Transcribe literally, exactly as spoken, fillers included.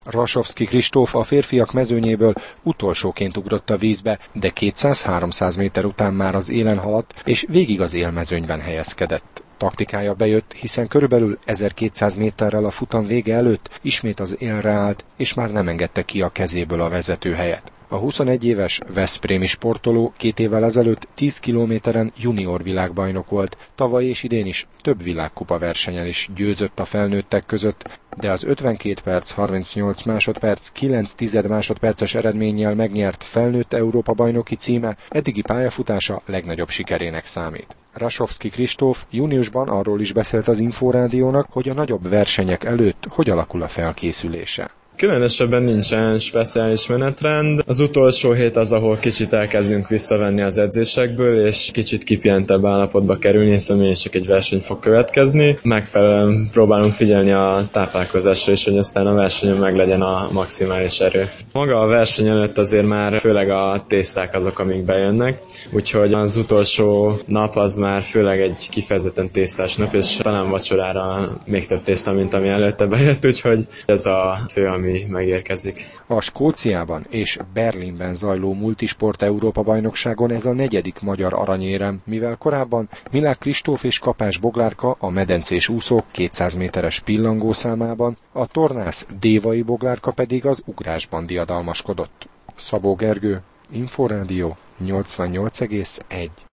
Rasovszky Kristóf a férfiak mezőnyéből utolsóként ugrott a vízbe, de kétszáz-háromszáz méter után már az élen haladt, és végig az élmezőnyben helyezkedett. Taktikája bejött, hiszen körülbelül ezerkétszáz méterrel a futam vége előtt ismét az élre állt, és már nem engedte ki a kezéből a vezetőhelyet. A huszonegy éves veszprémi sportoló két évvel ezelőtt tíz kilométeren junior világbajnok volt, tavaly és idén is több világkupa versenyen is győzött a felnőttek között, de az ötvenkét perc, harmincnyolc másodperc, kilenc tized másodperces eredménnyel megnyert felnőtt Európa-bajnoki címe eddigi pályafutása legnagyobb sikerének számít. Rasovszky Kristóf júniusban arról is beszélt az Inforádiónak, hogy a nagyobb versenyek előtt hogy alakul a felkészülése. Különösebben nincsen speciális menetrend. Az utolsó hét az, ahol kicsit elkezdünk visszavenni az edzésekből, és kicsit kipihentebb állapotba kerülni, hiszen még csak egy verseny fog következni. Megfelelően próbálunk figyelni a táplálkozásra is, hogy aztán a versenyen meglegyen a maximális erő. Maga a verseny előtt azért már főleg a tészták azok, amik bejönnek, úgyhogy az utolsó nap az már főleg egy kifejezetten tésztás nap, és talán vacsorára még több tészta, mint ami előtte bejött, úgyhogy ez a fő, ami megérkezik. A Skóciában és Berlinben zajló multisport Európa-bajnokságon ez a negyedik magyar aranyérem, mivel korábban Milák Kristóf és Kapás Boglárka a medencés úszók kétszáz méteres pillangószámában, a tornász Dévai Boglárka pedig az ugrásban diadalmaskodott. Szabó Gergő, Inforádió nyolcvannyolc egész egy.